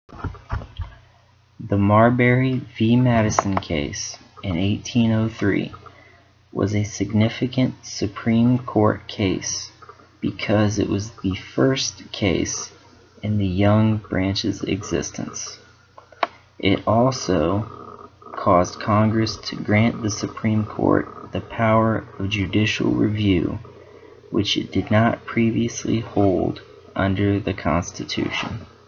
The Marbury v. Madison case in 1803 was a significant Supreme Court case because it was the first case in the Young branch's existence. It also caused Congress to grant the Supreme Court the power of judicial review, which it did not previously hold under the Constitution.